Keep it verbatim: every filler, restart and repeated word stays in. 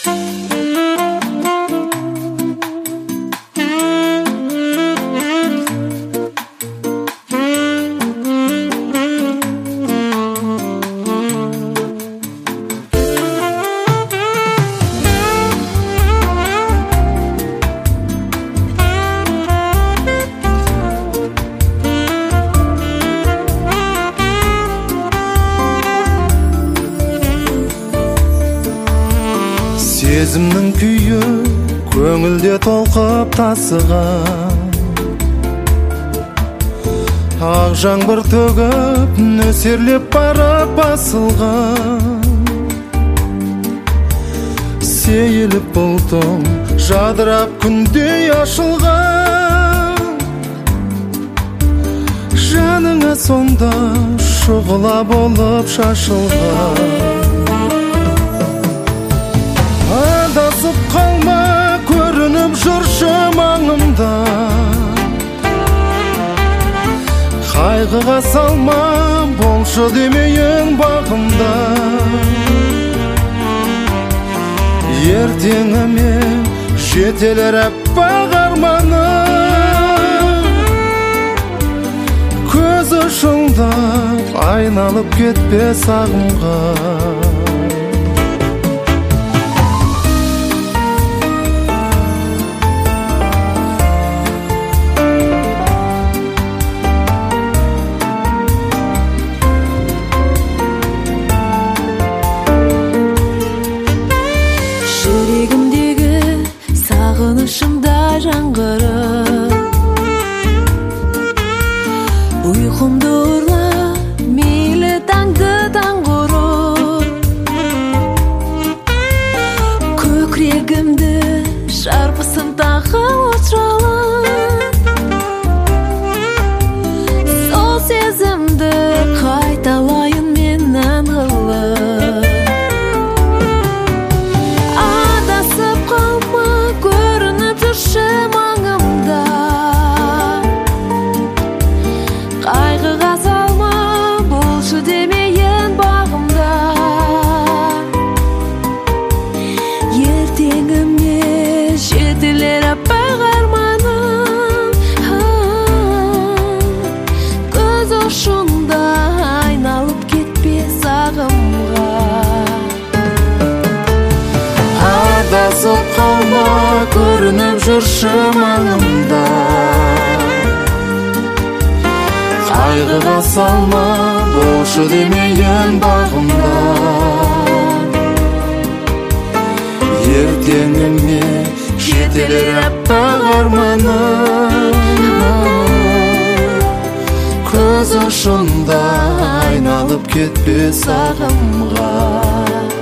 Сезімнің күйі көңілде толқып тасыған, ақ жаңбыр төгіп нөсерлеп барып басылған. Сейіліп бұлтым жадырап күндей ашылған, жаныңа сонда шұғыла болып шашылған. Адасып қалма, көрініп жүрші маңымда, қайғыға салма, болшы демейін бағымда. Ертеңіме жетелер аппақ арманым, көз ұшында айналып кетпе сағымға. Sağınışımda жаңғырып, ұйқымды ұрлап, мейлі таңды таң құрып, көкірегімді шарпысын тағы отжалып, сол сезімді қайталайын мен аңғылып. Қайғыға салма, болшы демейін бағымда. Ертеңіме жетілер аппақ арманым, көз ұшында айналып кетпе сағымға. Адасып қалма, көрініп жүрші маңымда, қайғыға салма, болшы демейін бағымда. Ертеңіме жетелер аппақ арманым, көз ұшында айналып кетпе сағымға.